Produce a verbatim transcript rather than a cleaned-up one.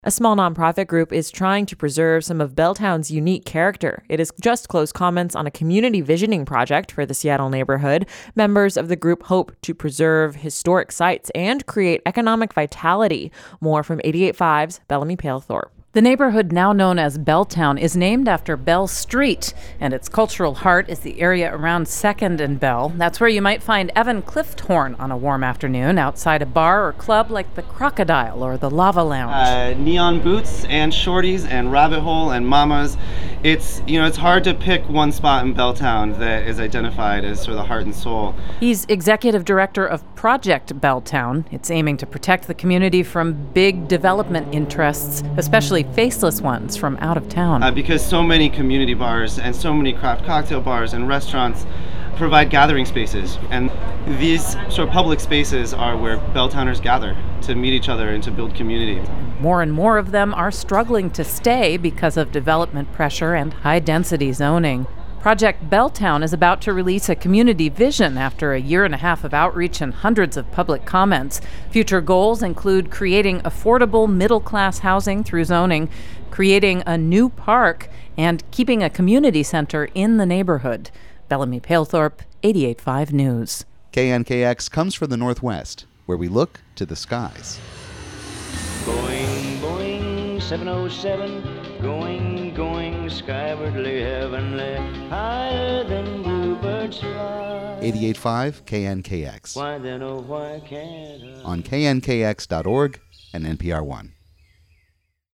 A small nonprofit group is trying to preserve some of Belltown's unique character. It has just closed comments on a community visioning project for the Seattle neighborhood. Members of the group hope to preserve historic sites and create economic vitality. More from eighty-eight point five's Bellamy Palethorpe. The neighborhood, now known as Belltown, is named after Bell Street, and its cultural heart is the area around second and Bell. That's where you might find Evan Clifthorn on a warm afternoon outside a bar or club like the Crocodile or the Lava Lounge. Uh, neon boots and shorties and rabbit hole and mamas. It's, you know, it's hard to pick one spot in Belltown that is identified as sort of the heart and soul. He's executive director of Project Belltown. It's aiming to protect the community from big development interests, especially faceless ones from out of town. Uh, because so many community bars and so many craft cocktail bars and restaurants provide gathering spaces. And these sort of public spaces are where Belltowners gather to meet each other and to build community. More and more of them are struggling to stay because of development pressure and high-density zoning. Project Belltown is about to release a community vision after a year and a half of outreach and hundreds of public comments. Future goals include creating affordable middle-class housing through zoning, creating a new park, and keeping a community center in the neighborhood. Bellamy Palethorpe, eighty-eight point five News. K N K X comes from the Northwest, where we look to the skies. Going, Boeing seven oh seven, going, going, skywardly, heavenly, higher than bluebirds fly. eighty-eight point five K N K X. Why then, oh, why can't I? On K N K X dot org and N P R One.